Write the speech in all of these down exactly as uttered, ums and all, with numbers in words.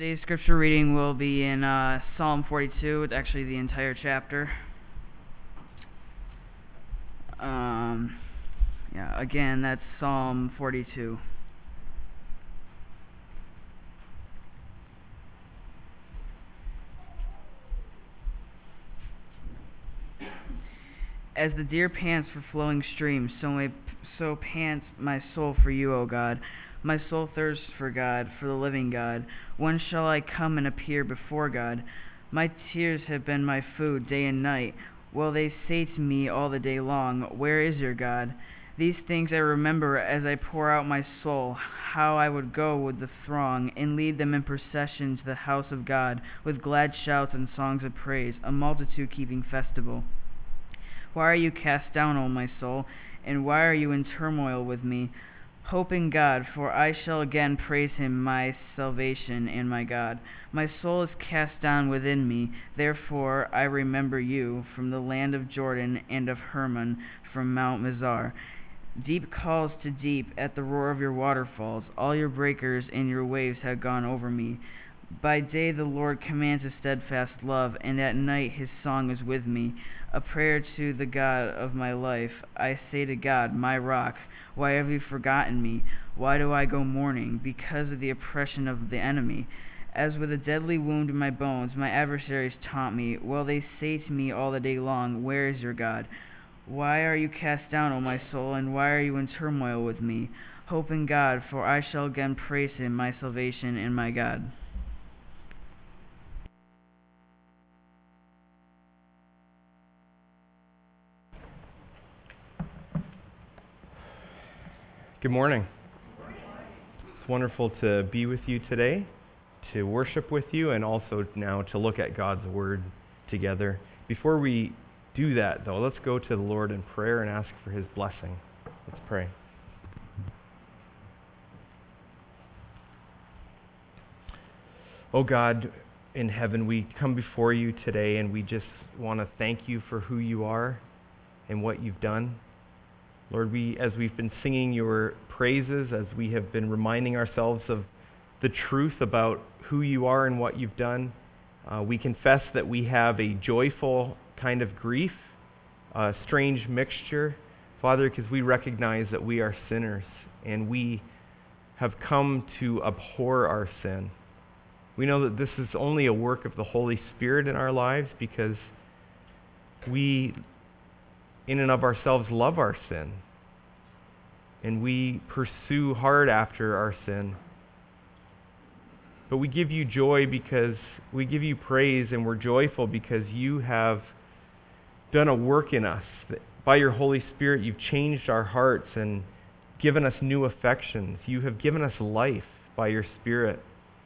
Today's scripture reading will be in uh, Psalm forty-two. It's actually the entire chapter. Um, yeah, again, that's Psalm forty-two. As the deer pants for flowing streams, so may, so pants my soul for you, O God. My soul thirsts for God, for the living God. When shall I come and appear before God? My tears have been my food day and night. Will they say to me all the day long, where is your God? These things I remember as I pour out my soul, how I would go with the throng and lead them in procession to the house of God, with glad shouts and songs of praise, a multitude keeping festival. Why are you cast down, O my soul, and why are you in turmoil with me? Hope in God, for I shall again praise him, my salvation and my God. My soul is cast down within me, therefore I remember you from the land of Jordan and of Hermon, from Mount Mizar. Deep calls to deep at the roar of your waterfalls. All your breakers and your waves have gone over me. By day the Lord commands his steadfast love, and at night his song is with me, a prayer to the God of my life. I say to God, my rock, why have you forgotten me? Why do I go mourning? Because of the oppression of the enemy. As with a deadly wound in my bones, my adversaries taunt me. Well, they say to me all the day long, where is your God? Why are you cast down, O my soul, and why are you in turmoil with me? Hope in God, for I shall again praise him, my salvation and my God. Good morning. It's wonderful to be with you today, to worship with you, and also now to look at God's Word together. Before we do that, though, let's go to the Lord in prayer and ask for his blessing. Let's pray. Oh God, in heaven, we come before you today, and we just want to thank you for who you are and what you've done. Lord, we, as we've been singing your praises, as we have been reminding ourselves of the truth about who you are and what you've done, uh, we confess that we have a joyful kind of grief, a strange mixture, Father, because we recognize that we are sinners and we have come to abhor our sin. We know that this is only a work of the Holy Spirit in our lives because we, in and of ourselves, love our sin. And we pursue hard after our sin. But we give you joy because we give you praise, and we're joyful because you have done a work in us. By your Holy Spirit, you've changed our hearts and given us new affections. You have given us life by your Spirit.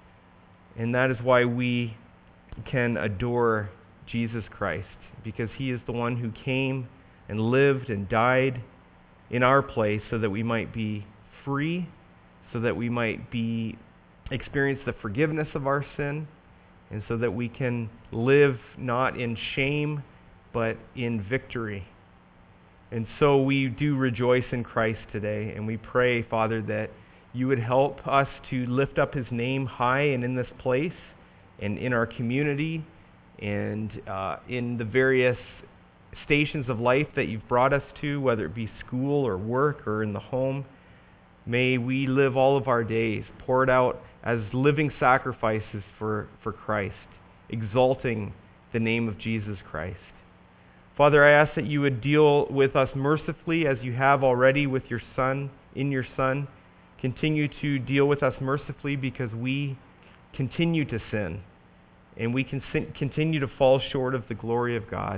And that is why we can adore Jesus Christ, because he is the one who came and lived and died in our place so that we might be free, so that we might be experience the forgiveness of our sin, and so that we can live not in shame but in victory. And so we do rejoice in Christ today, and we pray, Father, that you would help us to lift up his name high and in this place and in our community and uh, in the various stations of life that you've brought us to, whether it be school or work or in the home. May we live all of our days poured out as living sacrifices for, for Christ, exalting the name of Jesus Christ. Father, I ask that you would deal with us mercifully as you have already with your Son, in your Son. Continue to deal with us mercifully because we continue to sin and we can sin, continue to fall short of the glory of God.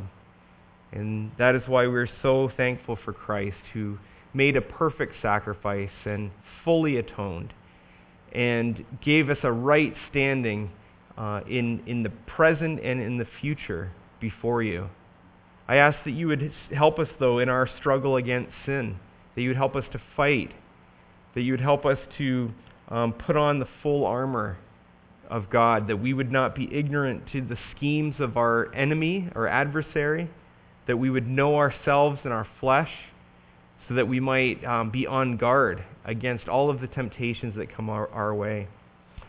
And that is why we're so thankful for Christ, who made a perfect sacrifice and fully atoned and gave us a right standing uh, in, in the present and in the future before you. I ask that you would help us, though, in our struggle against sin, that you would help us to fight, that you would help us to um, put on the full armor of God, that we would not be ignorant to the schemes of our enemy or adversary, that we would know ourselves and our flesh so that we might um, be on guard against all of the temptations that come our, our way.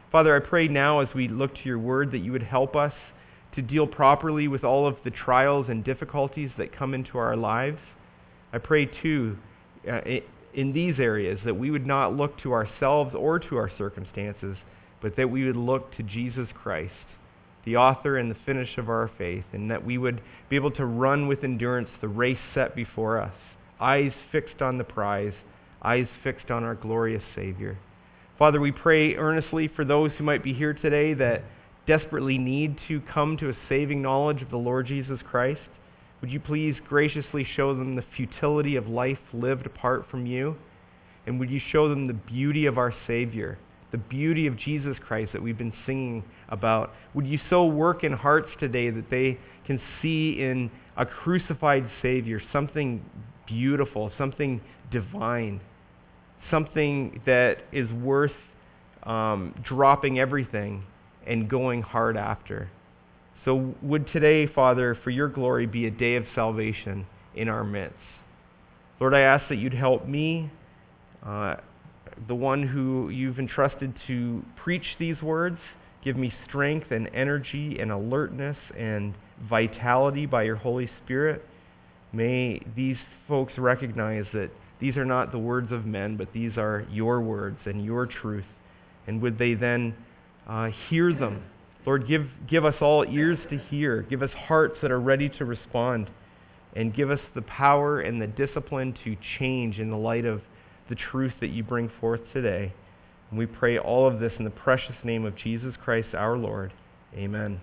Father, I pray now as we look to your word that you would help us to deal properly with all of the trials and difficulties that come into our lives. I pray too, uh, in these areas, that we would not look to ourselves or to our circumstances, but that we would look to Jesus Christ, the author and the finish of our faith, and that we would be able to run with endurance the race set before us, eyes fixed on the prize, eyes fixed on our glorious Savior. Father, we pray earnestly for those who might be here today that desperately need to come to a saving knowledge of the Lord Jesus Christ. Would you please graciously show them the futility of life lived apart from you? And would you show them the beauty of our Savior, the beauty of Jesus Christ that we've been singing about? Would you so work in hearts today that they can see in a crucified Savior something beautiful, something divine, something that is worth um, dropping everything and going hard after? So would today, Father, for your glory, be a day of salvation in our midst. Lord, I ask that you'd help me, uh, the one who you've entrusted to preach these words. Give me strength and energy and alertness and vitality by your Holy Spirit. May these folks recognize that these are not the words of men, but these are your words and your truth. And would they then uh, hear them? Lord, give, give us all ears to hear. Give us hearts that are ready to respond. And give us the power and the discipline to change in the light of the truth that you bring forth today. And we pray all of this in the precious name of Jesus Christ our Lord. Amen.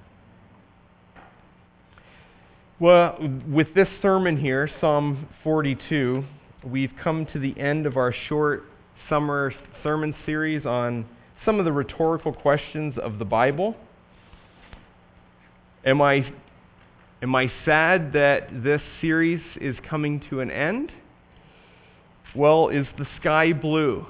Well, with this sermon here, Psalm forty-two, we've come to the end of our short summer sermon series on some of the rhetorical questions of the Bible. Am I, am I sad that this series is coming to an end? Well, is the sky blue?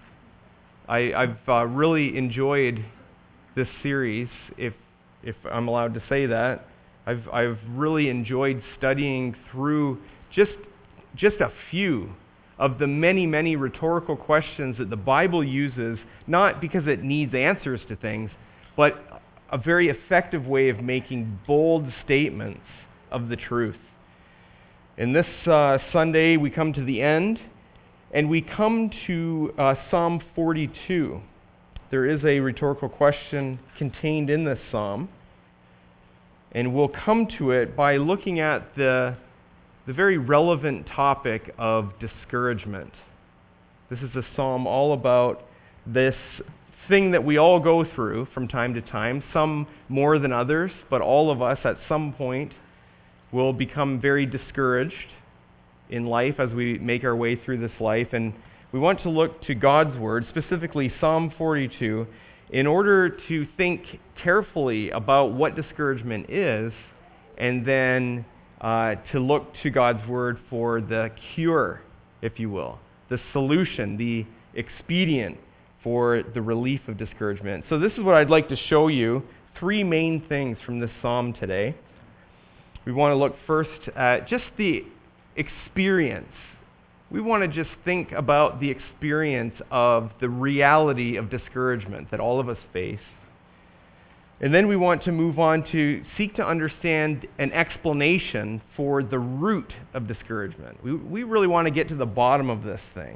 I, I've uh, really enjoyed this series, if if I'm allowed to say that. I've I've really enjoyed studying through just just a few of the many, many rhetorical questions that the Bible uses, not because it needs answers to things, but a very effective way of making bold statements of the truth. And this uh, Sunday, we come to the end, and we come to uh, Psalm forty-two. There is a rhetorical question contained in this psalm, and we'll come to it by looking at the, the very relevant topic of discouragement. This is a psalm all about this thing that we all go through from time to time, some more than others, but all of us at some point will become very discouraged in life as we make our way through this life. And we want to look to God's Word, specifically Psalm forty-two, in order to think carefully about what discouragement is, and then uh, to look to God's Word for the cure, if you will, the solution, the expedient for the relief of discouragement. So this is what I'd like to show you, three main things from this psalm today. We want to look first at just the experience. We want to just think about the experience of the reality of discouragement that all of us face. And then we want to move on to seek to understand an explanation for the root of discouragement. We, we really want to get to the bottom of this thing.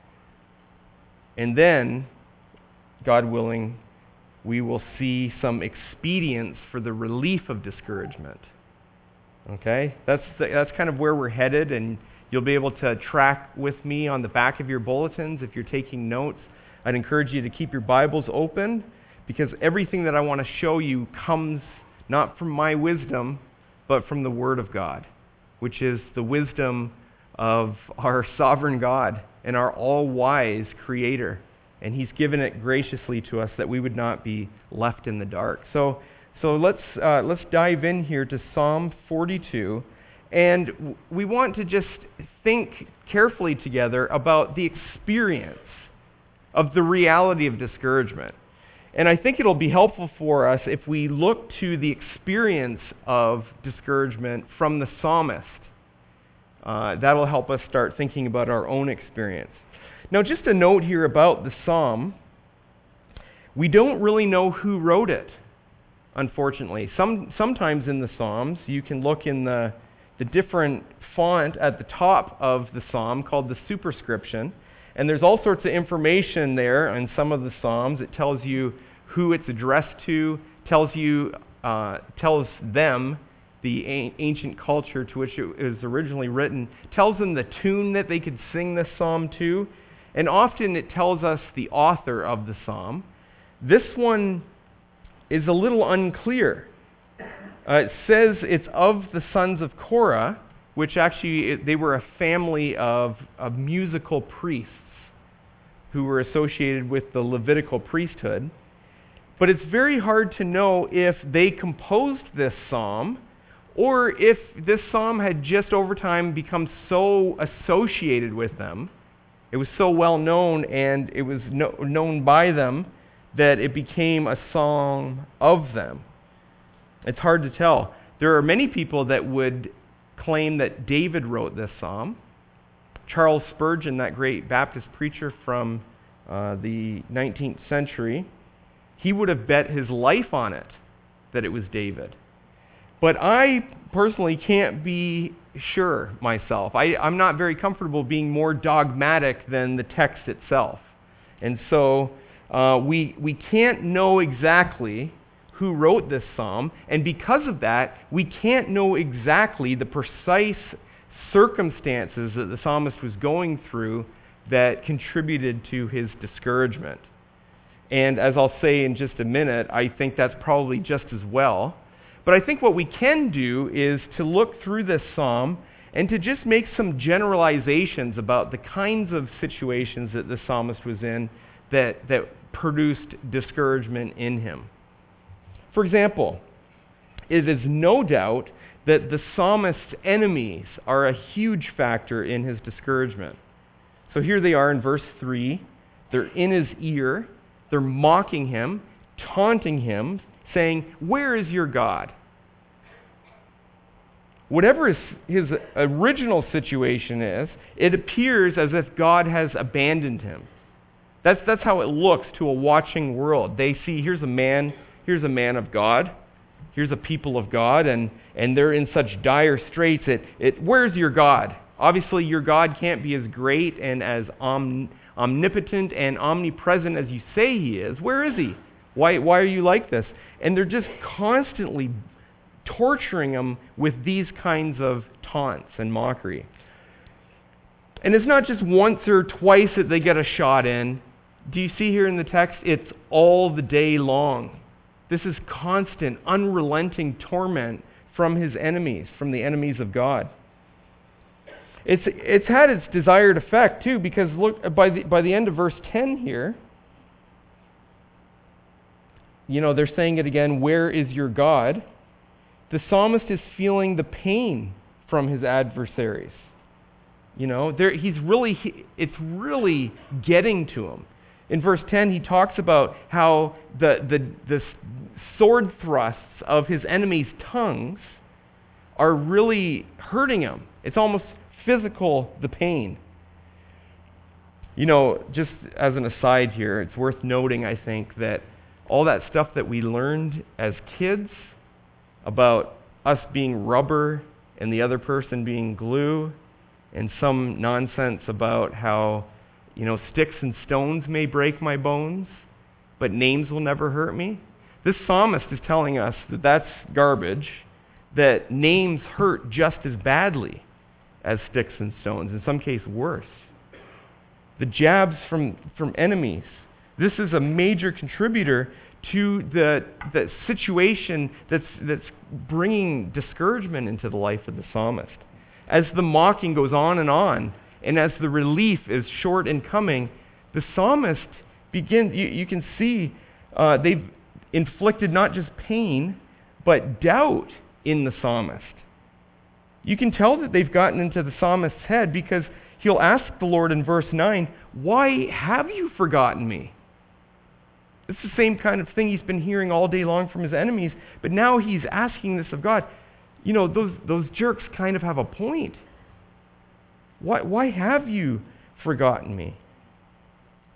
And then, God willing, we will see some expedients for the relief of discouragement. Okay? That's the, that's kind of where we're headed, and you'll be able to track with me on the back of your bulletins if you're taking notes. I'd encourage you to keep your Bibles open, because everything that I want to show you comes not from my wisdom, but from the Word of God, which is the wisdom of our sovereign God and our all-wise Creator. And He's given it graciously to us that we would not be left in the dark. So, so let's uh, let's dive in here to Psalm forty-two, and we want to just think carefully together about the experience of the reality of discouragement. And I think it'll be helpful for us if we look to the experience of discouragement from the psalmist. Uh, that'll help us start thinking about our own experience. Now, just a note here about the psalm. We don't really know who wrote it, unfortunately. Some, sometimes in the Psalms, you can look in the, the different font at the top of the Psalm called the superscription, and there's all sorts of information there in some of the Psalms. It tells you who it's addressed to, tells you, uh, tells them the a- ancient culture to which it was originally written, tells them the tune that they could sing this psalm to, and often it tells us the author of the psalm. This one is a little unclear. Uh, it says it's of the sons of Korah, which actually, it, they were a family of, of musical priests who were associated with the Levitical priesthood. But it's very hard to know if they composed this psalm or if this psalm had just over time become so associated with them, it was so well known and it was no, known by them that it became a song of them. It's hard to tell. There are many people that would claim that David wrote this psalm. Charles Spurgeon, that great Baptist preacher from uh, the nineteenth century, he would have bet his life on it that it was David. But I personally can't be sure myself. I, I'm not very comfortable being more dogmatic than the text itself. And so uh, we, we can't know exactly who wrote this psalm, and because of that, we can't know exactly the precise circumstances that the psalmist was going through that contributed to his discouragement. And as I'll say in just a minute, I think that's probably just as well. But I think what we can do is to look through this psalm and to just make some generalizations about the kinds of situations that the psalmist was in that, that produced discouragement in him. For example, it is no doubt that the psalmist's enemies are a huge factor in his discouragement. So here they are in verse three. They're in his ear. They're mocking him, taunting him, saying, "Where is your God?" Whatever his, his original situation is, it appears as if God has abandoned him. That's, that's how it looks to a watching world. They see, here's a man, here's a man of God, here's a people of God, and, and they're in such dire straits. It, it, where's your God? Obviously, your God can't be as great and as om, omnipotent and omnipresent as you say he is. Where is he? Why, why are you like this? And they're just constantly torturing him with these kinds of taunts and mockery. And it's not just once or twice that they get a shot in. Do you see here in the text? It's all the day long. This is constant, unrelenting torment from his enemies, from the enemies of God. It's, it's had its desired effect, too, because look, by the, by the end of verse ten here, you know, they're saying it again, "Where is your God?" The psalmist is feeling the pain from his adversaries. You know, there, he's really, he, it's really getting to him. In verse ten, he talks about how the, the, the sword thrusts of his enemies' tongues are really hurting him. It's almost physical, the pain. You know, just as an aside here, it's worth noting, I think, that all that stuff that we learned as kids about us being rubber and the other person being glue, and some nonsense about how, you know, sticks and stones may break my bones, but names will never hurt me. This psalmist is telling us that that's garbage, that names hurt just as badly as sticks and stones, in some case worse. The jabs from, from enemies. This is a major contributor to the, the situation that's, that's bringing discouragement into the life of the psalmist. As the mocking goes on and on, and as the relief is short in coming, the psalmist begins, you, you can see uh, they've inflicted not just pain, but doubt in the psalmist. You can tell that they've gotten into the psalmist's head because he'll ask the Lord in verse nine, "Why have you forgotten me?" It's the same kind of thing he's been hearing all day long from his enemies, but now he's asking this of God. You know, those, those jerks kind of have a point. Why, why have you forgotten me?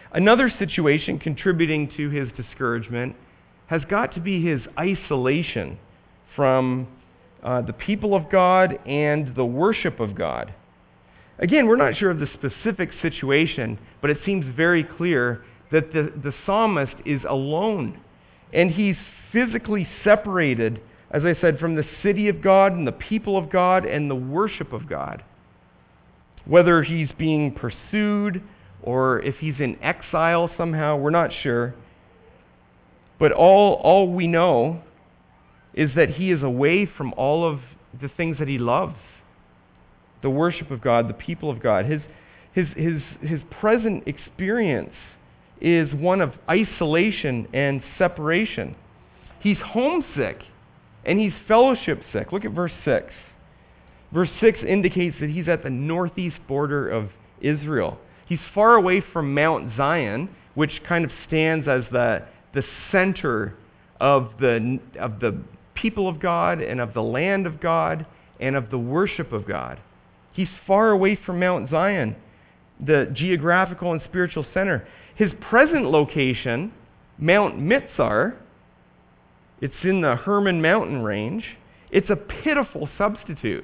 Another situation contributing to his discouragement has got to be his isolation from uh, the people of God and the worship of God. Again, we're not sure of the specific situation, but it seems very clear that the, the psalmist is alone, and he's physically separated, as I said, from the city of God and the people of God and the worship of God. Whether he's being pursued or if he's in exile somehow, we're not sure. But all, all we know is that he is away from all of the things that he loves. The worship of God, the people of God. His, his, his, his present experience is one of isolation and separation. He's homesick and he's fellowship sick. Look at verse six. Verse six indicates that he's at the northeast border of Israel. He's far away from Mount Zion, which kind of stands as the, the center of the, of the people of God and of the land of God and of the worship of God. He's far away from Mount Zion, the geographical and spiritual center. His present location, Mount Mitzar, it's in the Hermon mountain range. It's a pitiful substitute.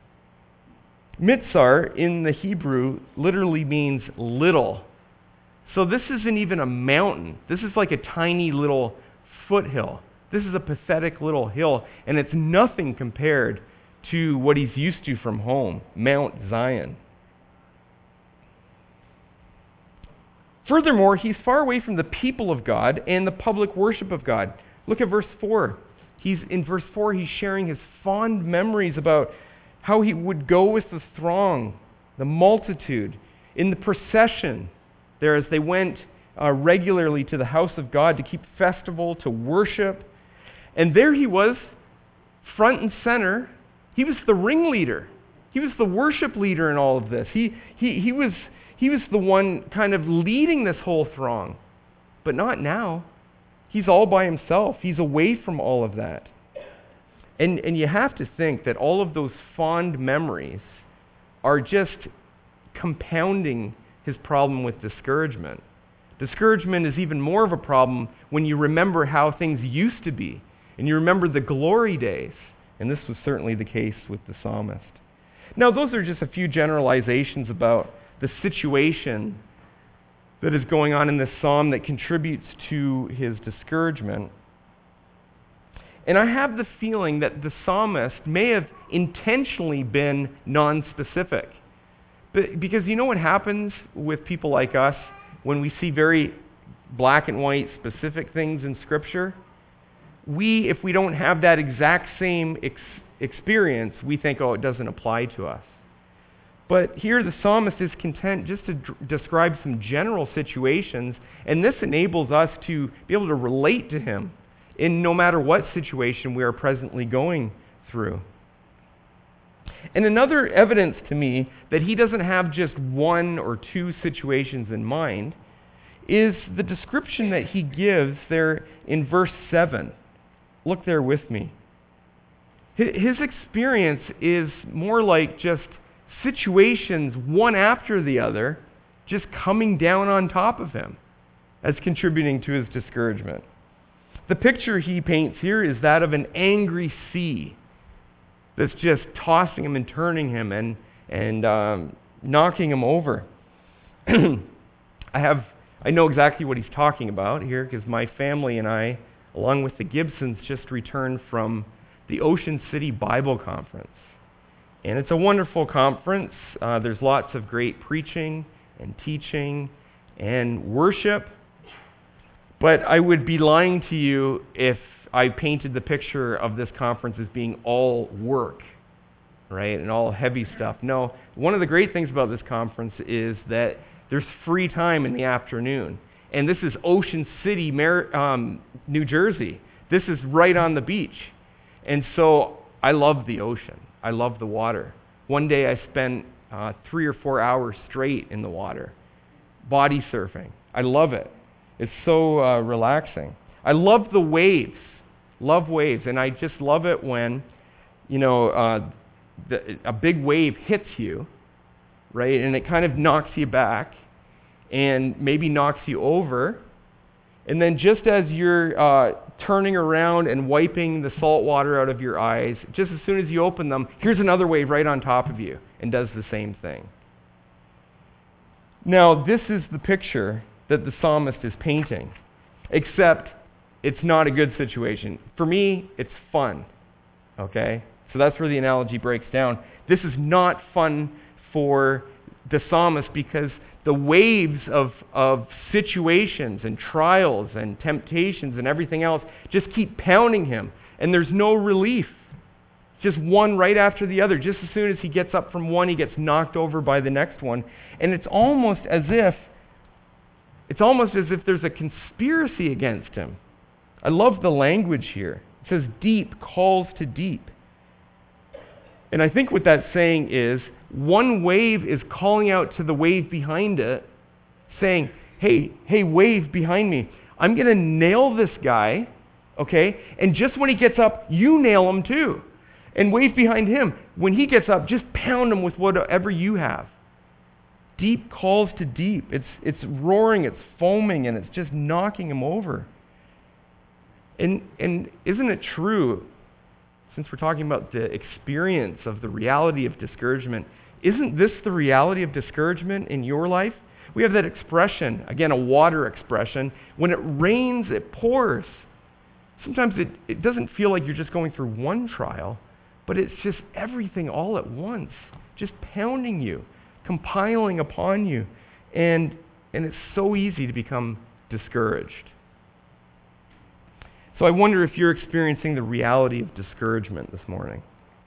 Mitzar in the Hebrew literally means little. So this isn't even a mountain. This is like a tiny little foothill. This is a pathetic little hill, and it's nothing compared to what he's used to from home, Mount Zion. Furthermore, he's far away from the people of God and the public worship of God. Look at verse four. He's in verse four, he's sharing his fond memories about how he would go with the throng, the multitude, in the procession there as they went uh, regularly to the house of God to keep festival, to worship. And there he was, front and center. He was the ringleader. He was the worship leader in all of this. He, he, he, was, he was the one kind of leading this whole throng. But not now. He's all by himself. He's away from all of that. And, and you have to think that all of those fond memories are just compounding his problem with discouragement. Discouragement is even more of a problem when you remember how things used to be and you remember the glory days. And this was certainly the case with the psalmist. Now, those are just a few generalizations about the situation that is going on in this psalm that contributes to his discouragement. And I have the feeling that the psalmist may have intentionally been non-specific. But because you know what happens with people like us when we see very black and white specific things in Scripture? We, if we don't have that exact same ex- experience, we think, oh, it doesn't apply to us. But here the psalmist is content just to d- describe some general situations, and this enables us to be able to relate to him in no matter what situation we are presently going through. And another evidence to me that he doesn't have just one or two situations in mind is the description that he gives there in verse seven. Look there with me. His experience is more like just situations one after the other just coming down on top of him as contributing to his discouragement. The picture he paints here is that of an angry sea that's just tossing him and turning him and, and um, knocking him over. I have, I know exactly what he's talking about here because my family and I, along with the Gibsons, just returned from the Ocean City Bible Conference. And it's a wonderful conference. Uh, there's lots of great preaching and teaching and worship. But I would be lying to you if I painted the picture of this conference as being all work, right, and all heavy stuff. No, one of the great things about this conference is that there's free time in the afternoon. And this is Ocean City, Mar- um, New Jersey. This is right on the beach. And so I love the ocean. I love the water. One day I spent uh, three or four hours straight in the water, body surfing. I love it. It's so uh, relaxing. I love the waves. Love waves. And I just love it when, you know, uh, the, a big wave hits you, right? And it kind of knocks you back. and maybe knocks you over. And then just as you're uh, turning around and wiping the salt water out of your eyes, just as soon as you open them, here's another wave right on top of you and does the same thing. Now, this is the picture that the psalmist is painting, except it's not a good situation. For me, it's fun, okay? So that's where the analogy breaks down. This is not fun for the psalmist because the waves of, of situations and trials and temptations and everything else just keep pounding him, and there's no relief. Just one right after the other. Just as soon as he gets up from one, he gets knocked over by the next one. And it's almost as if it's almost as if there's a conspiracy against him. I love the language here. It says deep calls to deep. And I think what that's saying is one wave is calling out to the wave behind it, saying, hey, hey, wave behind me, I'm going to nail this guy, okay? And just when he gets up, you nail him too. And wave behind him. When he gets up, just pound him with whatever you have. Deep calls to deep. It's, it's roaring, it's foaming, and it's just knocking him over. And, and isn't it true, since we're talking about the experience of the reality of discouragement, isn't this the reality of discouragement in your life? We have that expression, again, a water expression. When it rains, it pours. Sometimes it, it doesn't feel like you're just going through one trial, but it's just everything all at once, just pounding you, compiling upon you. And, and it's so easy to become discouraged. So I wonder if you're experiencing the reality of discouragement this morning.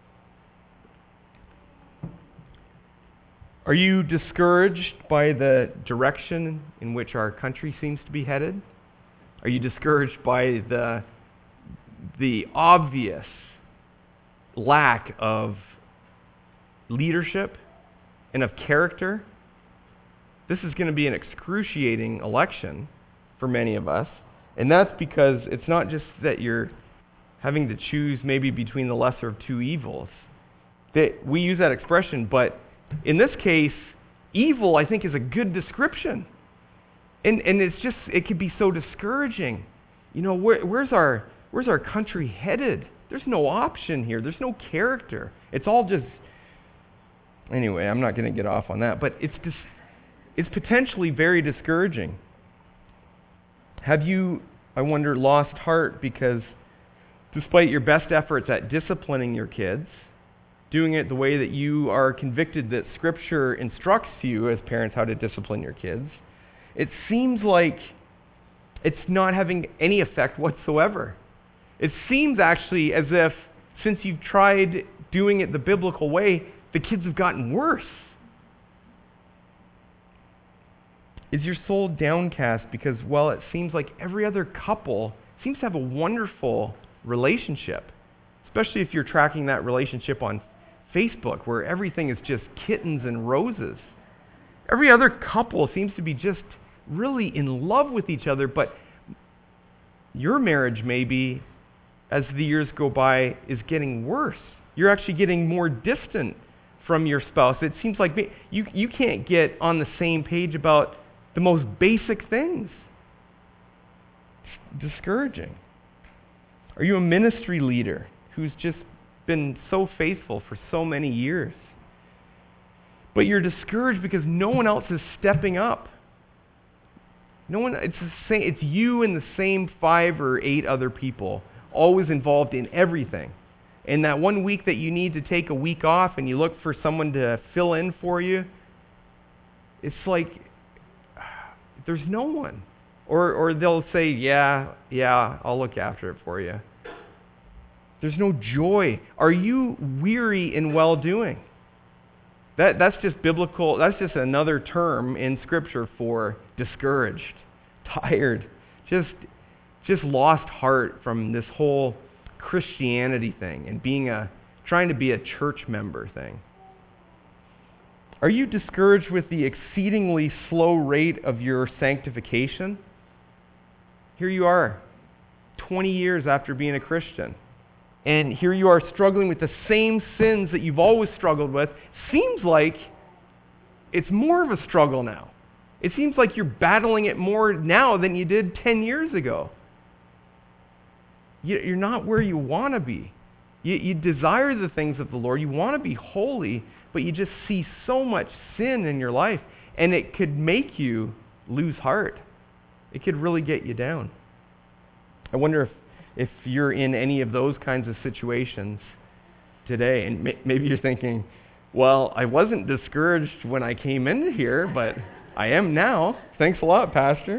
Are you discouraged by the direction in which our country seems to be headed? Are you discouraged by the, the obvious lack of leadership and of character? This is going to be an excruciating election for many of us. And that's because it's not just that you're having to choose maybe between the lesser of two evils. That we use that expression, but in this case, evil, I think, is a good description. And and it's just, it could be so discouraging. You know, where, where's our where's our country headed? There's no option here. There's no character. It's all just, anyway, I'm not going to get off on that, but it's dis, it's potentially very discouraging. Have you, I wonder, lost heart because despite your best efforts at disciplining your kids, doing it the way that you are convicted that Scripture instructs you as parents how to discipline your kids, it seems like it's not having any effect whatsoever. It seems actually as if since you've tried doing it the biblical way, the kids have gotten worse. Is your soul downcast because, well, it seems like every other couple seems to have a wonderful relationship, especially if you're tracking that relationship on Facebook where everything is just kittens and roses. Every other couple seems to be just really in love with each other, but your marriage maybe, as the years go by, is getting worse. You're actually getting more distant from your spouse. It seems like you, you can't get on the same page about the most basic things. It's discouraging. Are you a ministry leader who's just been so faithful for so many years, but you're discouraged because no one else is stepping up? No one. It's the same. It's you and the same five or eight other people, always involved in everything. And that one week that you need to take a week off and you look for someone to fill in for you, it's like there's no one. Or or they'll say, yeah, yeah, I'll look after it for you. There's no joy. Are you weary in well-doing? That that's just biblical, that's just another term in Scripture for discouraged, tired, just just lost heart from this whole Christianity thing and being a trying to be a church member thing. Are you discouraged with the exceedingly slow rate of your sanctification? Here you are, twenty years after being a Christian. And here you are struggling with the same sins that you've always struggled with. Seems like it's more of a struggle now. It seems like you're battling it more now than you did ten years ago. You're not where you want to be. You, you desire the things of the Lord. You want to be holy, but you just see so much sin in your life, and it could make you lose heart. It could really get you down. I wonder if, if you're in any of those kinds of situations today, and may, maybe you're thinking, well, I wasn't discouraged when I came into here, but I am now. Thanks a lot, Pastor.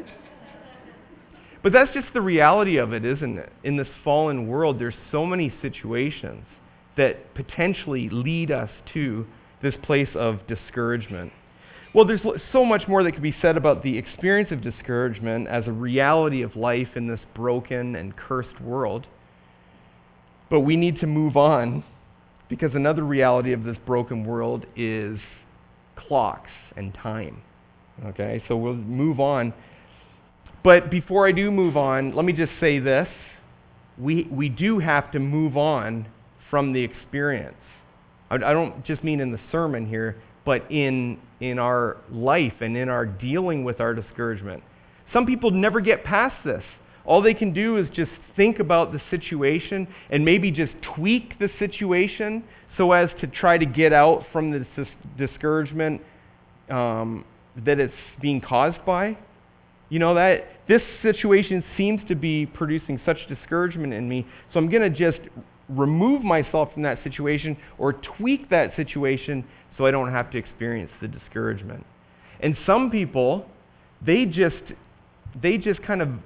But that's just the reality of it, isn't it? In this fallen world, there's so many situations that potentially lead us to this place of discouragement. Well, there's so much more that could be said about the experience of discouragement as a reality of life in this broken and cursed world. But we need to move on, because another reality of this broken world is clocks and time. Okay, so we'll move on. But before I do move on, let me just say this. We, we do have to move on from the experience. I, I don't just mean in the sermon here, but in, in our life and in our dealing with our discouragement. Some people never get past this. All they can do is just think about the situation and maybe just tweak the situation so as to try to get out from the dis- discouragement um, that it's being caused by. You know, that this situation seems to be producing such discouragement in me, so I'm going to just remove myself from that situation or tweak that situation so I don't have to experience the discouragement. And some people, they just they just kind of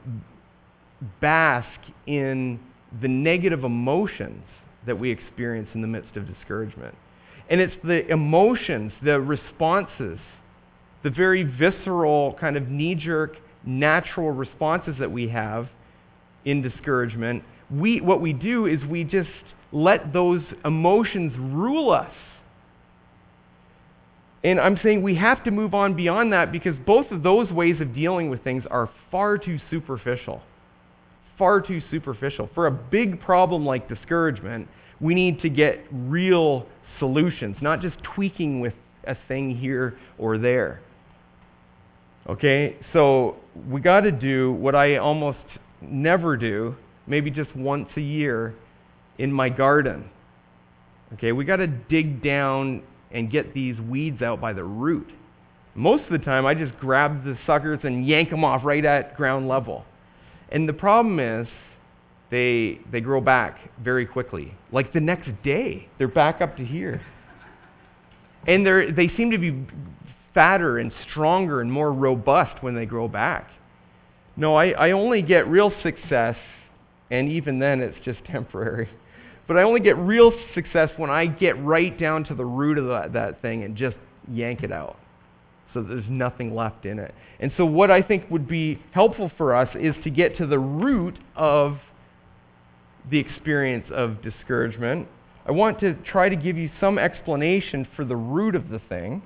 bask in the negative emotions that we experience in the midst of discouragement. And it's the emotions, the responses, the very visceral kind of knee-jerk natural responses that we have in discouragement. We what we do is we just let those emotions rule us. And I'm saying we have to move on beyond that, because both of those ways of dealing with things are far too superficial. Far too superficial. For a big problem like discouragement, we need to get real solutions, not just tweaking with a thing here or there. Okay, so we got to do what I almost never do, maybe just once a year in my garden. Okay, we got to dig down and get these weeds out by the root. Most of the time, I just grab the suckers and yank them off right at ground level. And the problem is, they they grow back very quickly. Like the next day, they're back up to here. And they they seem to be fatter and stronger and more robust when they grow back. No, I, I only get real success, and even then it's just temporary. But I only get real success when I get right down to the root of that, that thing and just yank it out so that there's nothing left in it. And so what I think would be helpful for us is to get to the root of the experience of discouragement. I want to try to give you some explanation for the root of the thing.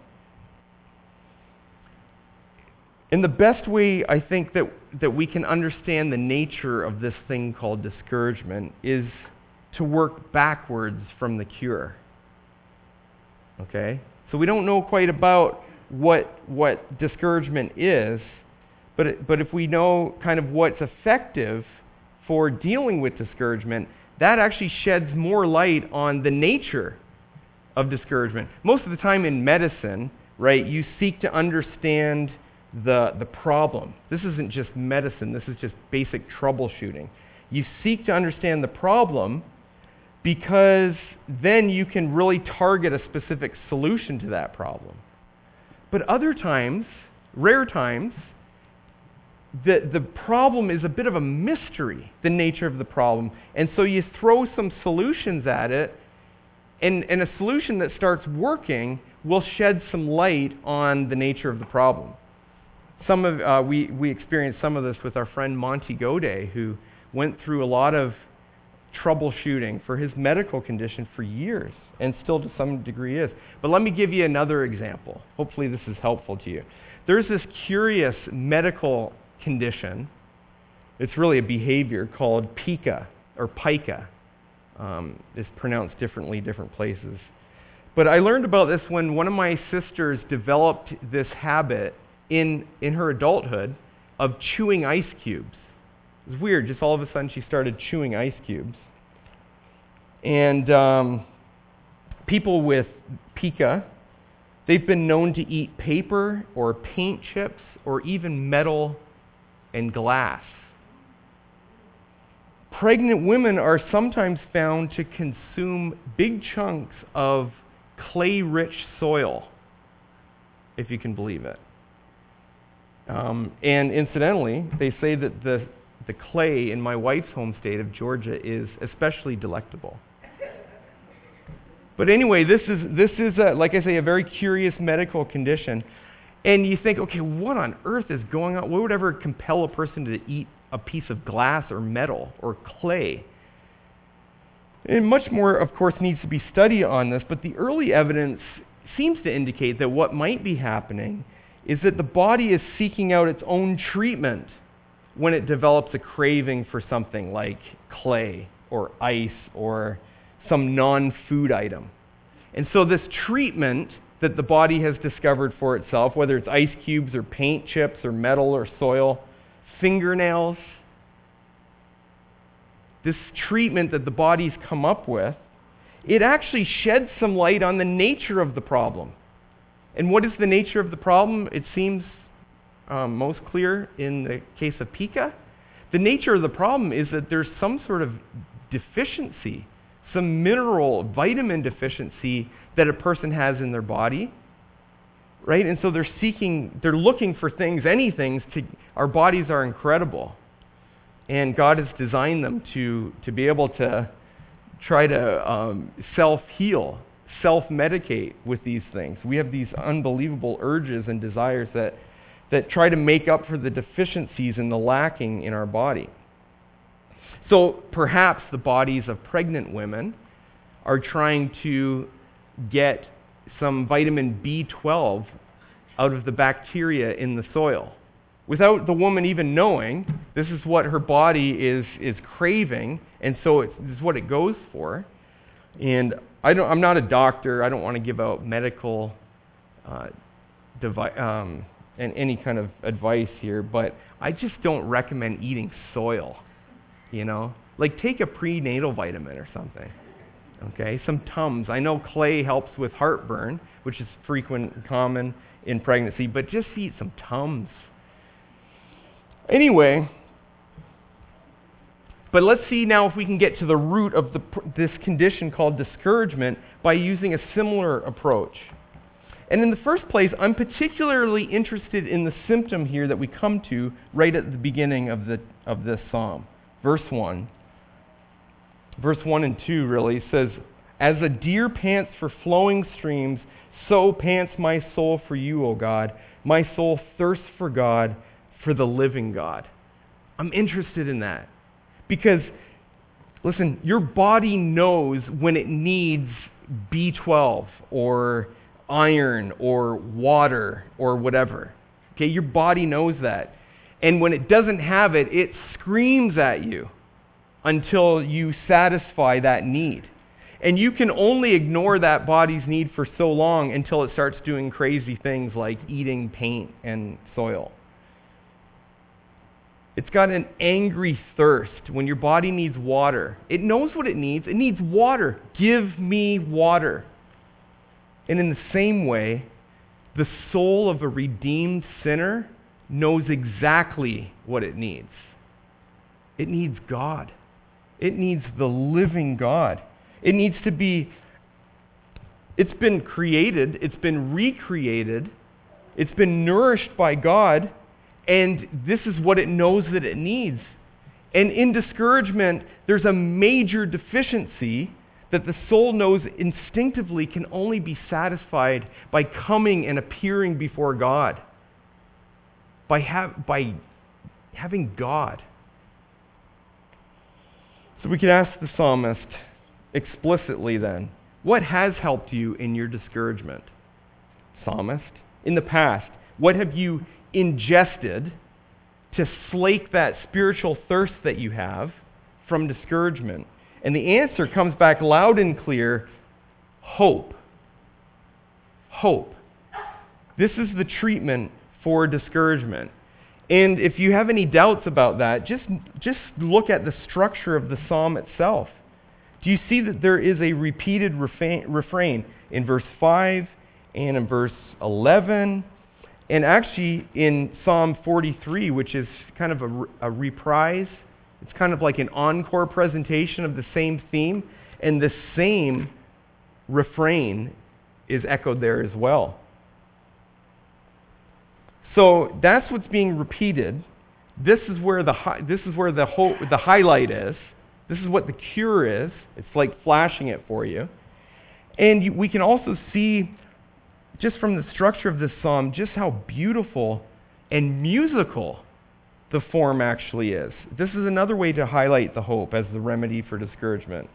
And the best way I think that, that we can understand the nature of this thing called discouragement is to work backwards from the cure. Okay? So we don't know quite about what what discouragement is, but it, but if we know kind of what's effective for dealing with discouragement, that actually sheds more light on the nature of discouragement. Most of the time in medicine, right, you seek to understand the the problem. This isn't just medicine, this is just basic troubleshooting. You seek to understand the problem because then you can really target a specific solution to that problem. But other times, rare times, the, the problem is a bit of a mystery, the nature of the problem. And so you throw some solutions at it, and, and a solution that starts working will shed some light on the nature of the problem. Some of uh, we, we experienced some of this with our friend Monty Goday, who went through a lot of troubleshooting for his medical condition for years, and still to some degree is. But let me give you another example. Hopefully this is helpful to you. There's this curious medical condition. It's really a behavior called pica, or pica. Um, it's pronounced differently different places. But I learned about this when one of my sisters developed this habit in, in her adulthood of chewing ice cubes. It was weird. Just all of a sudden she started chewing ice cubes. And um, people with pica, they've been known to eat paper or paint chips or even metal and glass. Pregnant women are sometimes found to consume big chunks of clay-rich soil, if you can believe it. Um, and incidentally, they say that the, the clay in my wife's home state of Georgia is especially delectable. But anyway, this is, this is a, like I say, a very curious medical condition. And you think, okay, what on earth is going on? What would ever compel a person to eat a piece of glass or metal or clay? And much more, of course, needs to be studied on this, but the early evidence seems to indicate that what might be happening is that the body is seeking out its own treatment when it develops a craving for something like clay or ice or some non-food item. And so this treatment that the body has discovered for itself, whether it's ice cubes or paint chips or metal or soil, fingernails, this treatment that the body's come up with, it actually sheds some light on the nature of the problem. And what is the nature of the problem? It seems um, most clear in the case of pica. The nature of the problem is that there's some sort of deficiency, some mineral, vitamin deficiency that a person has in their body, right? And so they're seeking, they're looking for things, any things, to, our bodies are incredible. And God has designed them to, to be able to try to um, self-heal, self-medicate with these things. We have these unbelievable urges and desires that, that try to make up for the deficiencies and the lacking in our body. So perhaps the bodies of pregnant women are trying to get some vitamin B twelve out of the bacteria in the soil. Without the woman even knowing, this is what her body is, is craving, and so it's, this is what it goes for. And I don't, I'm not a doctor. I don't want to give out medical uh, devi- um, and any kind of advice here, but I just don't recommend eating soil. You know, like take a prenatal vitamin or something. Okay, some Tums. I know clay helps with heartburn, which is frequent and common in pregnancy, but just eat some Tums. Anyway, but let's see now if we can get to the root of the, this condition called discouragement by using a similar approach. And in the first place, I'm particularly interested in the symptom here that we come to right at the beginning of the of this psalm. Verse one. Verse one and two really says, "As a deer pants for flowing streams, so pants my soul for you, O God. My soul thirsts for God, for the living God." I'm interested in that. Because, listen, your body knows when it needs B twelve or iron or water or whatever. Okay, your body knows that. And when it doesn't have it, it screams at you until you satisfy that need. And you can only ignore that body's need for so long until it starts doing crazy things like eating paint and soil. It's got an angry thirst when your body needs water. It knows what it needs. It needs water. Give me water. And in the same way, the soul of a redeemed sinner knows exactly what it needs. It needs God. It needs the living God. It needs to be, it's been created, it's been recreated, it's been nourished by God, and this is what it knows that it needs. And in discouragement, there's a major deficiency that the soul knows instinctively can only be satisfied by coming and appearing before God, by, ha- by having God. So we could ask the psalmist explicitly then, what has helped you in your discouragement? Psalmist, in the past, what have you ingested to slake that spiritual thirst that you have from discouragement? And the answer comes back loud and clear: hope. Hope. This is the treatment for discouragement. And if you have any doubts about that, just, just look at the structure of the psalm itself. Do you see that there is a repeated refrain in verse five and in verse eleven? And actually in Psalm forty-three, which is kind of a, a reprise, it's kind of like an encore presentation of the same theme, and the same refrain is echoed there as well. So that's what's being repeated. This is where the hi- this is where the ho- the highlight is. This is what the cure is. It's like flashing it for you. And you, we can also see, just from the structure of this psalm, just how beautiful and musical the form actually is. This is another way to highlight the hope as the remedy for discouragement.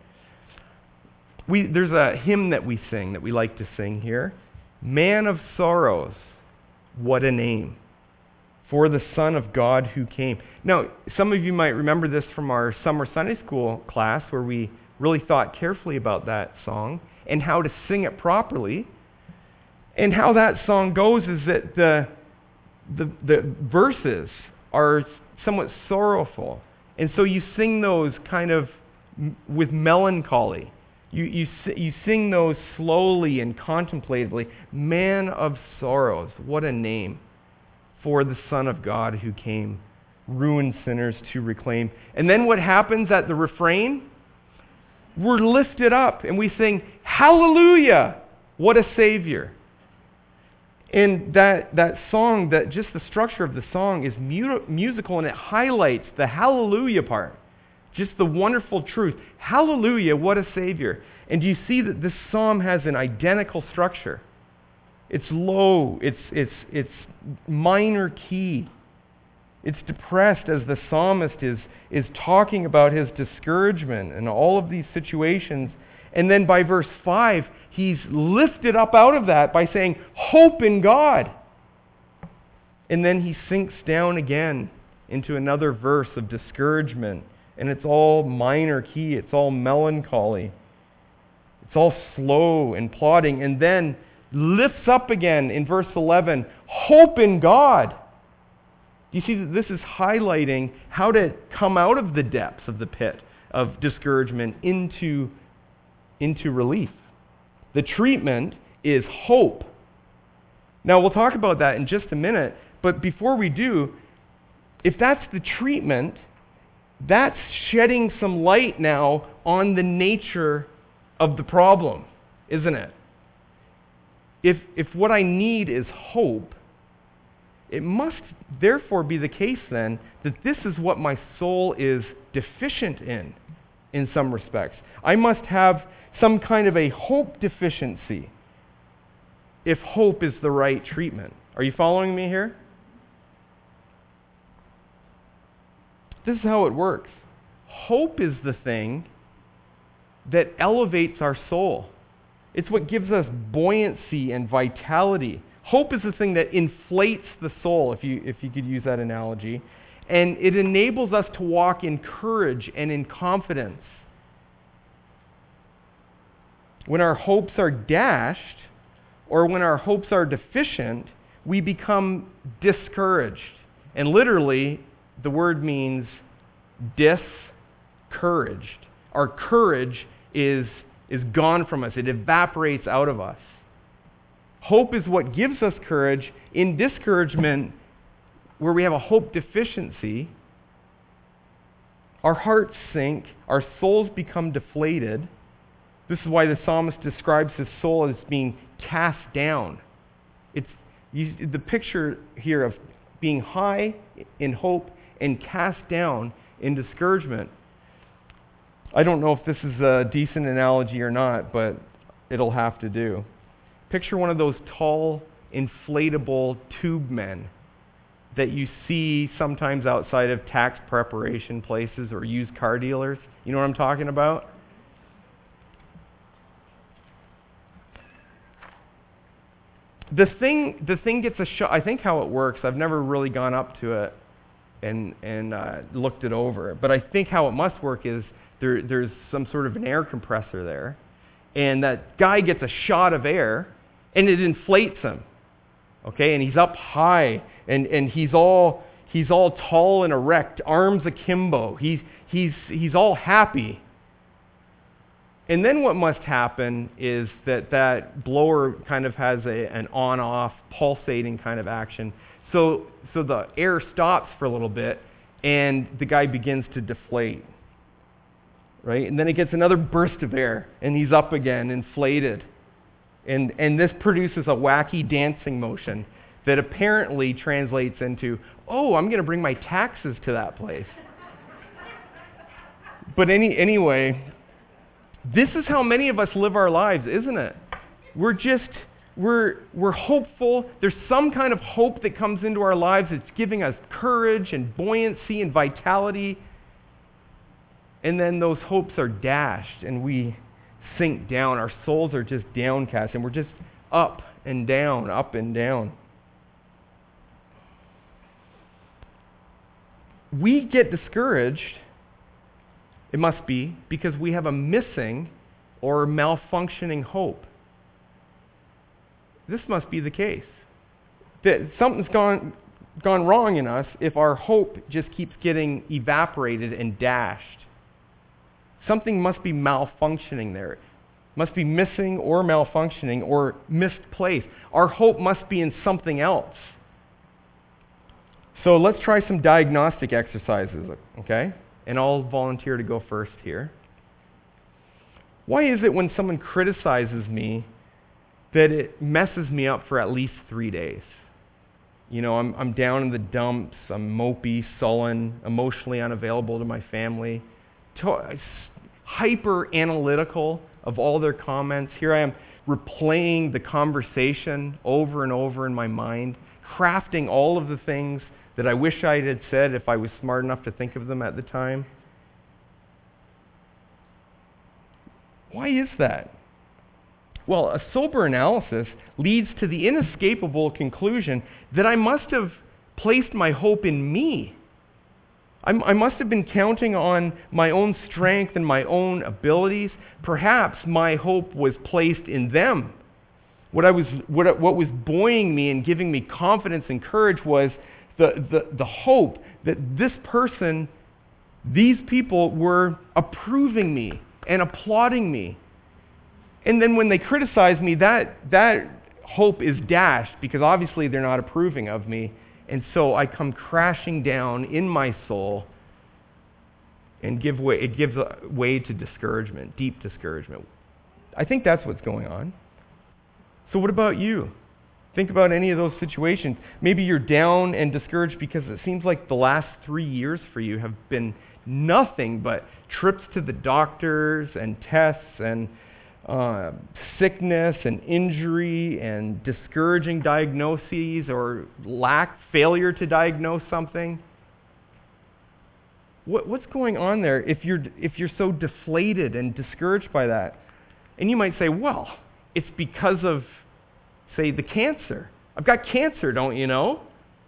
We, there's a hymn that we sing, that we like to sing here. Man of sorrows, what a name, for the Son of God who came. Now, some of you might remember this from our summer Sunday school class, where we really thought carefully about that song and how to sing it properly. And how that song goes is that the, the, the verses are somewhat sorrowful. And so you sing those kind of m- with melancholy. You, you, you sing those slowly and contemplatively. Man of sorrows, what a name for the Son of God who came, ruined sinners to reclaim. And then what happens at the refrain? We're lifted up and we sing, hallelujah, what a Savior. And that, that song, that just the structure of the song is mu- musical, and it highlights the hallelujah part. Just the wonderful truth. Hallelujah, what a Savior. And do you see that this psalm has an identical structure? It's low, it's, it's, it's minor key. It's depressed as the psalmist is, is talking about his discouragement and all of these situations. And then by verse five, he's lifted up out of that by saying, hope in God. And then he sinks down again into another verse of discouragement. And it's all minor key. It's all melancholy. It's all slow and plodding. And then lifts up again in verse eleven, hope in God. You see that this is highlighting how to come out of the depths of the pit of discouragement into, into relief. The treatment is hope. Now, we'll talk about that in just a minute, but before we do, if that's the treatment, that's shedding some light now on the nature of the problem, isn't it? If, if what I need is hope, it must therefore be the case then that this is what my soul is deficient in, in some respects. I must have some kind of a hope deficiency if hope is the right treatment. Are you following me here? This is how it works. Hope is the thing that elevates our soul. It's what gives us buoyancy and vitality. Hope is the thing that inflates the soul, if you, if you could use that analogy. And it enables us to walk in courage and in confidence. When our hopes are dashed, or when our hopes are deficient, we become discouraged. And literally, the word means discouraged. Our courage is, is gone from us. It evaporates out of us. Hope is what gives us courage. In discouragement, where we have a hope deficiency, our hearts sink, our souls become deflated. This is why the psalmist describes his soul as being cast down. It's you, the picture here of being high in hope and cast down in discouragement. I don't know if this is a decent analogy or not, but it'll have to do. Picture one of those tall, inflatable tube men that you see sometimes outside of tax preparation places or used car dealers. You know what I'm talking about? The thing, the thing gets a shot. I think how it works, I've never really gone up to it and, and uh, looked it over, but I think how it must work is there, there's some sort of an air compressor there, and that guy gets a shot of air, and it inflates him. Okay, and he's up high, and, and he's all he's all tall and erect, arms akimbo. He's he's he's all happy. And then what must happen is that that blower kind of has a, an on-off, pulsating kind of action. So so the air stops for a little bit, and the guy begins to deflate. Right? And then it gets another burst of air, and he's up again, inflated. And, and this produces a wacky dancing motion that apparently translates into, oh, I'm going to bring my taxes to that place. But any, anyway, this is how many of us live our lives, isn't it? We're just, we're, we're hopeful. There's some kind of hope that comes into our lives. It's giving us courage and buoyancy and vitality. And then those hopes are dashed, and we sink down. Our souls are just downcast, and we're just up and down, up and down. We get discouraged, it must be, because we have a missing or malfunctioning hope. This must be the case. That something's gone, gone wrong in us if our hope just keeps getting evaporated and dashed. Something must be malfunctioning there. It must be missing or malfunctioning or misplaced. Our hope must be in something else. So let's try some diagnostic exercises, okay? And I'll volunteer to go first here. Why is it when someone criticizes me that it messes me up for at least three days? You know, I'm, I'm down in the dumps, I'm mopey, sullen, emotionally unavailable to my family, to- hyper analytical of all their comments. Here I am replaying the conversation over and over in my mind, crafting all of the things that I wish I had said if I was smart enough to think of them at the time. Why is that? Well, a sober analysis leads to the inescapable conclusion that I must have placed my hope in me. I'm, I must have been counting on my own strength and my own abilities. Perhaps my hope was placed in them. What I was, what, what was buoying me and giving me confidence and courage was the, the, the hope that this person, these people were approving me and applauding me. And then when they criticize me, that, that hope is dashed because obviously they're not approving of me. And so I come crashing down in my soul and give way, it gives way to discouragement, deep discouragement. I think that's what's going on. So what about you? Think about any of those situations. Maybe you're down and discouraged because it seems like the last three years for you have been nothing but trips to the doctors and tests and Uh, sickness and injury and discouraging diagnoses or lack, failure to diagnose something. What, what's going on there if you're, if you're so deflated and discouraged by that? And you might say, well, it's because of, say, the cancer. I've got cancer, don't you know?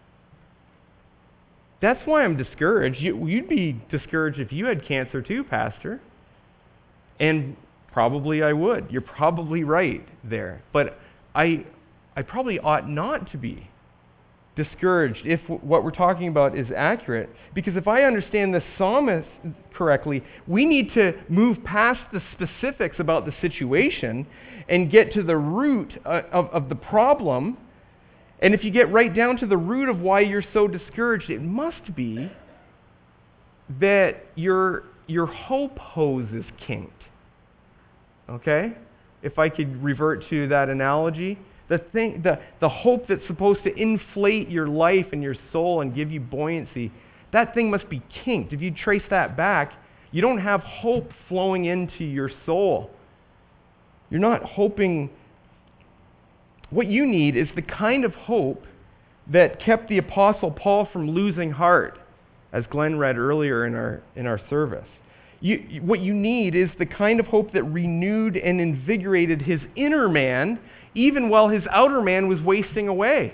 That's why I'm discouraged. You, you'd be discouraged if you had cancer too, Pastor. And probably I would. You're probably right there. But I I probably ought not to be discouraged if w- what we're talking about is accurate. Because if I understand the psalmist correctly, we need to move past the specifics about the situation and get to the root uh, of, of the problem. And if you get right down to the root of why you're so discouraged, it must be that your your hope hose is kinked. Okay? If I could revert to that analogy, the thing, the, the hope that's supposed to inflate your life and your soul and give you buoyancy, that thing must be kinked. If you trace that back, you don't have hope flowing into your soul. You're not hoping. What you need is the kind of hope that kept the Apostle Paul from losing heart, as Glenn read earlier in our in our service. You, what you need is the kind of hope that renewed and invigorated his inner man, even while his outer man was wasting away.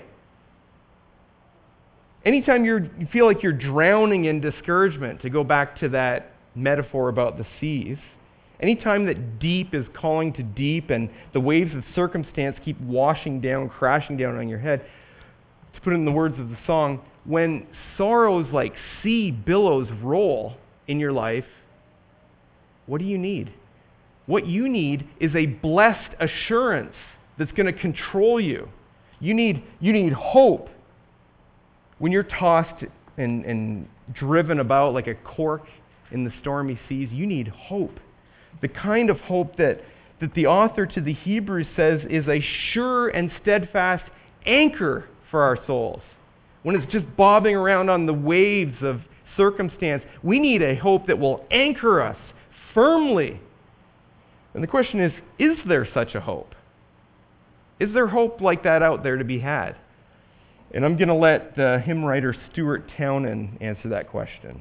Anytime you're, you feel like you're drowning in discouragement, to go back to that metaphor about the seas, anytime that deep is calling to deep and the waves of circumstance keep washing down, crashing down on your head, To put it in the words of the song, when sorrows like sea billows roll in your life, what do you need? What you need is a blessed assurance that's going to control you. You need, you need hope. When you're tossed and, and driven about like a cork in the stormy seas, you need hope. The kind of hope that, that the author to the Hebrews says is a sure and steadfast anchor for our souls. When it's just bobbing around on the waves of circumstance, we need a hope that will anchor us firmly. And the question is, is there such a hope? Is there hope like that out there to be had? And I'm going to let uh, hymn writer Stuart Townend answer that question.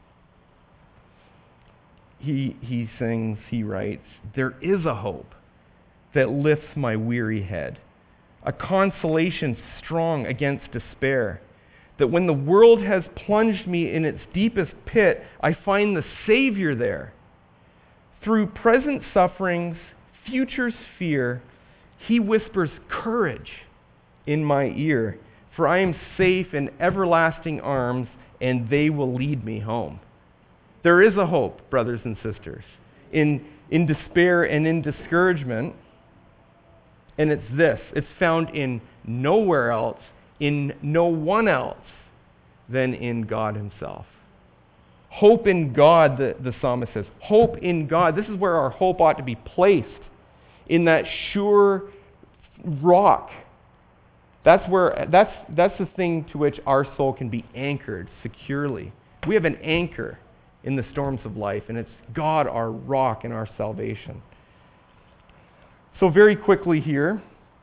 He, he sings, he writes, "There is a hope that lifts my weary head, a consolation strong against despair, that when the world has plunged me in its deepest pit, I find the Savior there. Through present sufferings, future's fear, he whispers courage in my ear, for I am safe in everlasting arms, and they will lead me home." There is a hope, brothers and sisters, in, in despair and in discouragement, and it's this. It's found in nowhere else, in no one else than in God himself. Hope in God, the, the psalmist says. Hope in God. This is where our hope ought to be placed, in that sure rock. That's where that's that's the thing to which our soul can be anchored securely. We have an anchor in the storms of life, and it's God, our rock and our salvation. So very quickly here,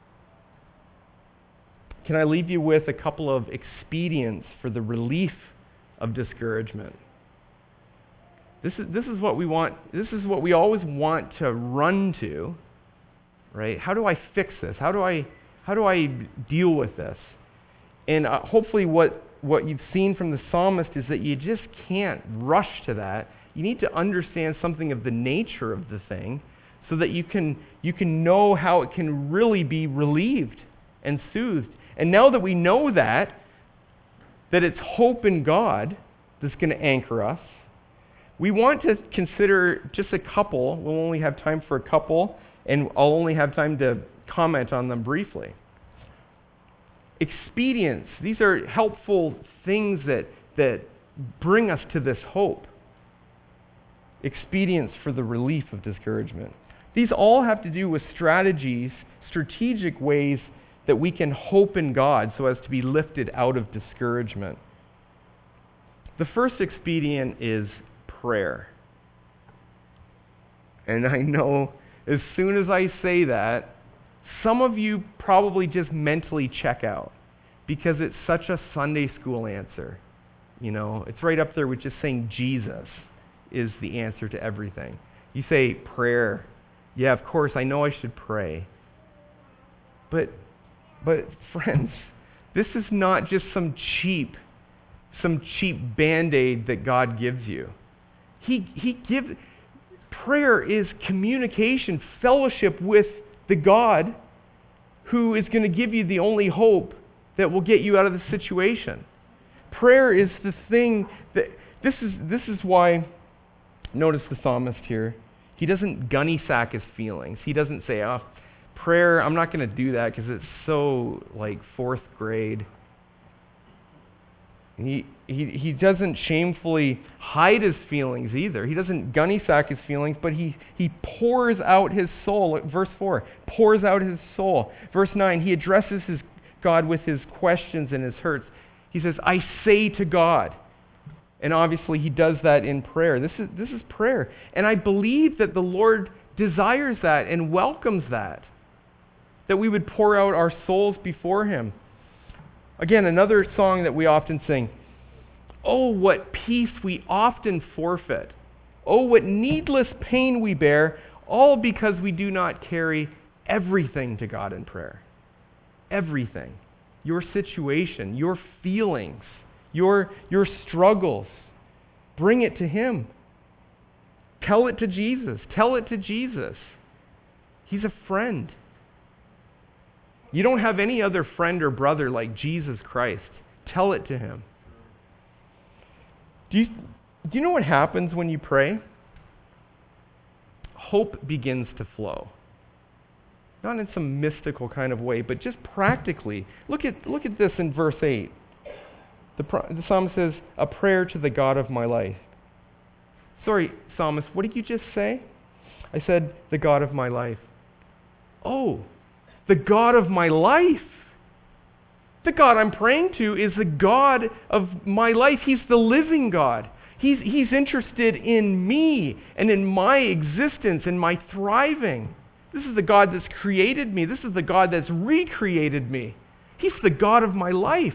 can I leave you with a couple of expedients for the relief of discouragement? This is this is what we want. This is what we always want to run to, right? How do I fix this? How do I how do I deal with this? And uh, hopefully, what what you've seen from the psalmist is that you just can't rush to that. You need to understand something of the nature of the thing, so that you can you can know how it can really be relieved and soothed. And now that we know that, that it's hope in God that's going to anchor us, we want to consider just a couple. We'll only have time for a couple, and I'll only have time to comment on them briefly. Expedients. These are helpful things that, that bring us to this hope. Expedients for the relief of discouragement. These all have to do with strategies, strategic ways that we can hope in God so as to be lifted out of discouragement. The first expedient is prayer. And I know as soon as I say that, some of you probably just mentally check out because it's such a Sunday school answer. You know, it's right up there with just saying Jesus is the answer to everything. You say prayer. Yeah, of course, I know I should pray. But, but friends, this is not just some cheap, some cheap Band-Aid that God gives you. He, he give, prayer is communication, fellowship with the God who is going to give you the only hope that will get you out of the situation. Prayer is the thing that, this is, this is why, notice the psalmist here, he doesn't gunny sack his feelings. He doesn't say, oh, prayer, I'm not going to do that because it's so like fourth grade. He, he, he doesn't shamefully hide his feelings either. He doesn't gunny sack his feelings, but he, he pours out his soul. Verse four, pours out his soul. Verse nine, he addresses his God with his questions and his hurts. He says, I say to God. And obviously he does that in prayer. This is, this is prayer. And I believe that the Lord desires that and welcomes that, that we would pour out our souls before him. Again, another song that we often sing. Oh, what peace we often forfeit. Oh, what needless pain we bear, all because we do not carry everything to God in prayer. Everything. Your situation, your feelings, your, your struggles. Bring it to him. Tell it to Jesus. Tell it to Jesus. He's a friend. You don't have any other friend or brother like Jesus Christ. Tell it to him. Do you, do you know what happens when you pray? Hope begins to flow. Not in some mystical kind of way, but just practically. Look at, look at this in verse eight. The, the psalmist says, a prayer to the God of my life. Sorry, psalmist, what did you just say? I said, the God of my life. Oh, the God of my life. The God I'm praying to is the God of my life. He's the living God. He's, he's interested in me and in my existence and my thriving. This is the God that's created me. This is the God that's recreated me. He's the God of my life.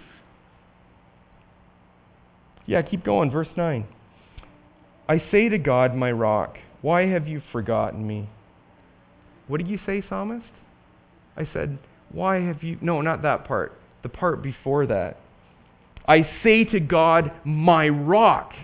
Yeah, keep going. Verse nine. I say to God, my rock, why have you forgotten me? What did you say, psalmist? I said, why have you... No, not that part. The part before that. I say to God, my rock.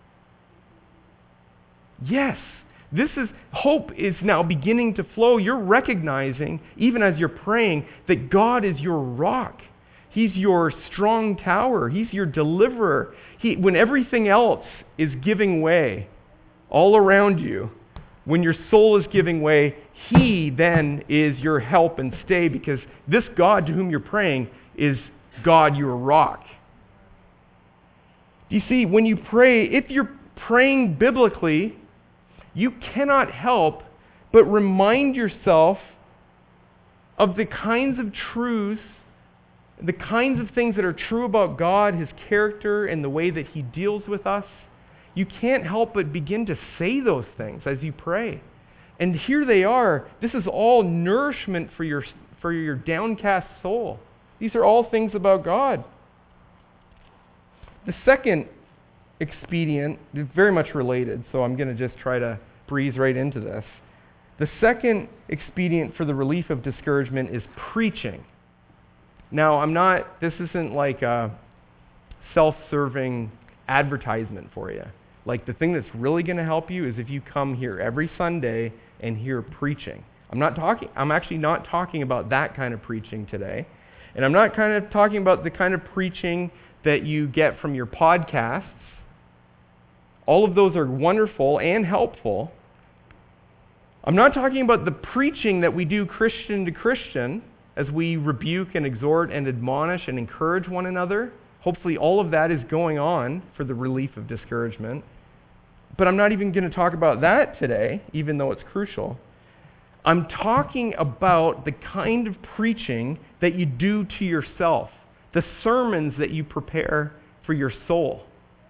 Yes, this is... Hope is now beginning to flow. You're recognizing, even as you're praying, that God is your rock. He's your strong tower. He's your deliverer. He, when everything else is giving way all around you, when your soul is giving way, He then is your help and stay, because this God to whom you're praying is God, your rock. You see, when you pray, if you're praying biblically, you cannot help but remind yourself of the kinds of truths, the kinds of things that are true about God, His character, and the way that He deals with us. You can't help but begin to say those things as you pray. And here they are. This is all nourishment for your, for your downcast soul. These are all things about God. The second expedient, very much related, so I'm going to just try to breeze right into this. The second expedient for the relief of discouragement is preaching. Now, I'm not, this isn't like a self-serving advertisement for you. Like, the thing that's really going to help you is if you come here every Sunday and hear preaching. I'm not talking, I'm actually not talking about that kind of preaching today. And I'm not kind of talking about the kind of preaching that you get from your podcasts. All of those are wonderful and helpful. I'm not talking about the preaching that we do Christian to Christian as we rebuke and exhort and admonish and encourage one another. Hopefully all of that is going on for the relief of discouragement. But I'm not even going to talk about that today, even though it's crucial. I'm talking about the kind of preaching that you do to yourself, the sermons that you prepare for your soul.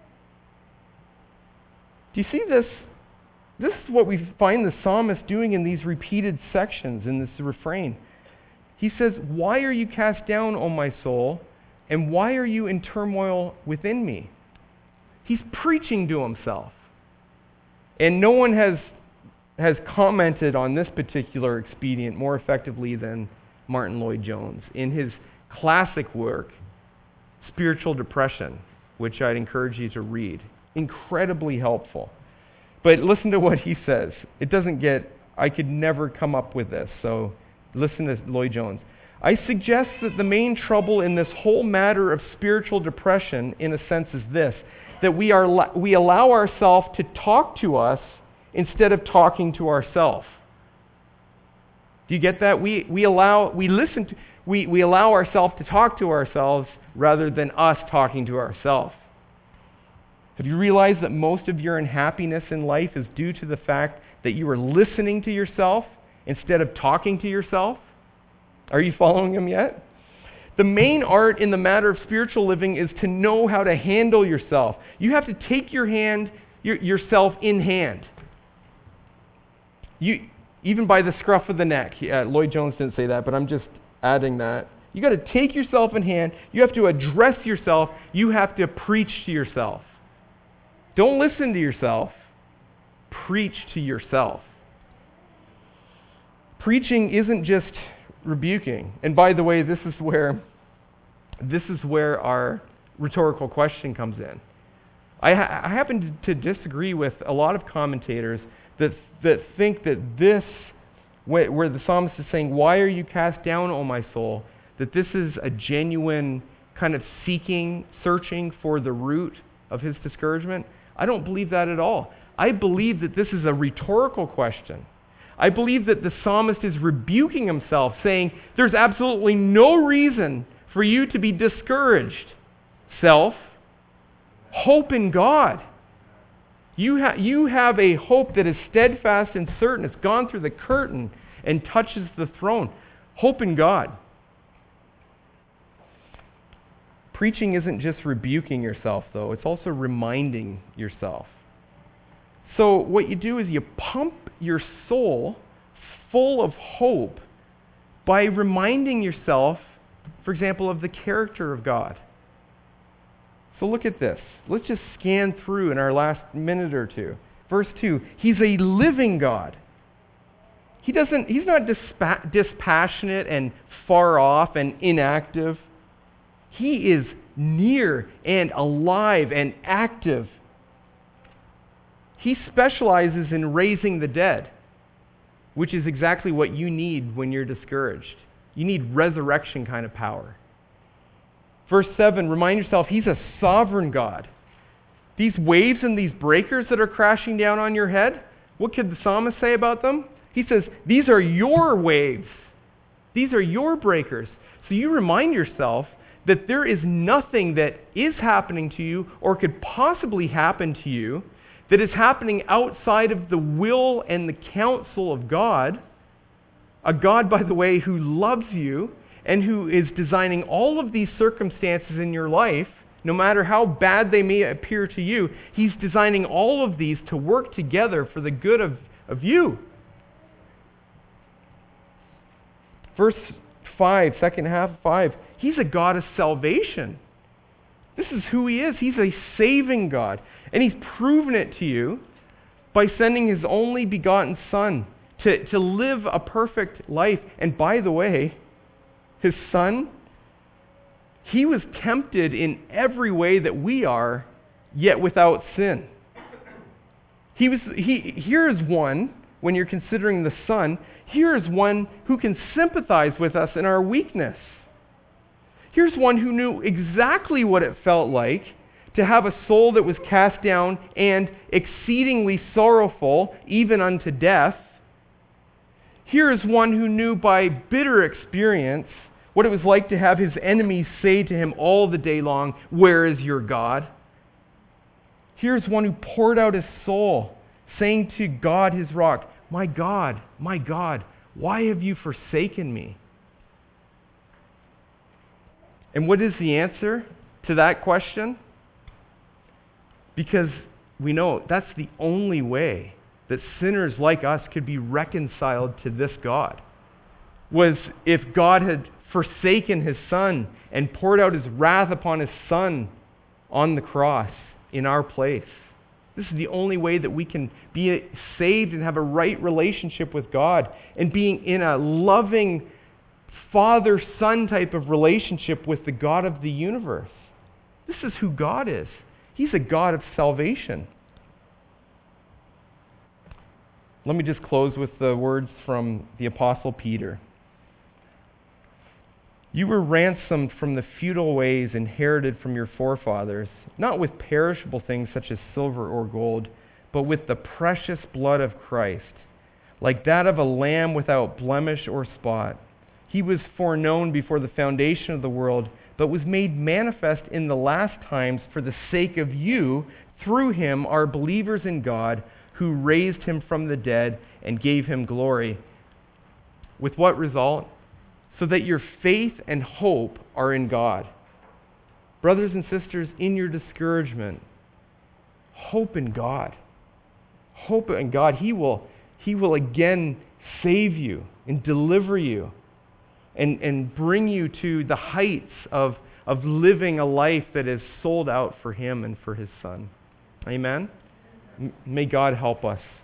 Do you see this? This is what we find the psalmist doing in these repeated sections, in this refrain. He says, why are you cast down, O my soul, and why are you in turmoil within me? He's preaching to himself. And no one has, has commented on this particular expedient more effectively than Martin Lloyd-Jones in his classic work, Spiritual Depression, which I'd encourage you to read. Incredibly helpful. But listen to what he says. It doesn't get, I could never come up with this, so listen to Lloyd-Jones. I suggest that the main trouble in this whole matter of spiritual depression, in a sense, is this, that we are we allow ourselves to talk to us instead of talking to ourselves. Do you get that? We we allow we listen to we, we allow ourselves to talk to ourselves rather than us talking to ourselves. Have you realized that most of your unhappiness in life is due to the fact that you are listening to yourself instead of talking to yourself? Are you following him yet? The main art in the matter of spiritual living is to know how to handle yourself. You have to take your hand, your, yourself in hand. You, even by the scruff of the neck. Uh, Lloyd-Jones didn't say that, but I'm just adding that. You got to take yourself in hand. You have to address yourself. You have to preach to yourself. Don't listen to yourself. Preach to yourself. Preaching isn't just rebuking. And by the way, this is where this is where our rhetorical question comes in. I, ha- I happen to, to disagree with a lot of commentators that that think that this, where, where the psalmist is saying, "Why are you cast down, O my soul?" that this is a genuine kind of seeking, searching for the root of his discouragement? I don't believe that at all. I believe that this is a rhetorical question. I believe that the psalmist is rebuking himself, saying, there's absolutely no reason for you to be discouraged. Self, hope in God. You, ha- you have a hope that is steadfast and certain. It's gone through the curtain and touches the throne. Hope in God. Preaching isn't just rebuking yourself, though. It's also reminding yourself. So what you do is you pump your soul full of hope by reminding yourself, for example, of the character of God. So look at this. Let's just scan through in our last minute or two. Verse two, he's a living God. He doesn't, he's not dispa- dispassionate and far off and inactive. He is near and alive and active. He specializes in raising the dead, which is exactly what you need when you're discouraged. You need resurrection kind of power. Verse seven, remind yourself, he's a sovereign God. These waves and these breakers that are crashing down on your head, what could the psalmist say about them? He says, these are your waves. These are your breakers. So you remind yourself that there is nothing that is happening to you or could possibly happen to you that is happening outside of the will and the counsel of God, a God, by the way, who loves you and who is designing all of these circumstances in your life, no matter how bad they may appear to you. He's designing all of these to work together for the good of, of you. Verse five, second half of five, he's a God of salvation. This is who he is. He's a saving God. And he's proven it to you by sending his only begotten Son to, to live a perfect life. And by the way, his Son, he was tempted in every way that we are, yet without sin. He was. He, here is one, when you're considering the Son, here is one who can sympathize with us in our weakness. Here's one who knew exactly what it felt like to have a soul that was cast down and exceedingly sorrowful, even unto death. Here is one who knew by bitter experience what it was like to have his enemies say to him all the day long, "Where is your God?" Here's one who poured out his soul, saying to God, his rock, "My God, my God, why have you forsaken me?" And what is the answer to that question? Because we know that's the only way that sinners like us could be reconciled to this God, was if God had forsaken his Son and poured out his wrath upon his Son on the cross in our place. This is the only way that we can be saved and have a right relationship with God, and being in a loving father-son type of relationship with the God of the universe. This is who God is. He's a God of salvation. Let me just close with the words from the Apostle Peter. You were ransomed from the futile ways inherited from your forefathers, not with perishable things such as silver or gold, but with the precious blood of Christ, like that of a lamb without blemish or spot. He was foreknown before the foundation of the world, but was made manifest in the last times for the sake of you. Through him are believers in God, who raised him from the dead and gave him glory. With what result? So that your faith and hope are in God. Brothers and sisters, in your discouragement, hope in God. Hope in God. He will, he will again save you and deliver you and, and bring you to the heights of, of living a life that is sold out for him and for his Son. Amen? M- may God help us.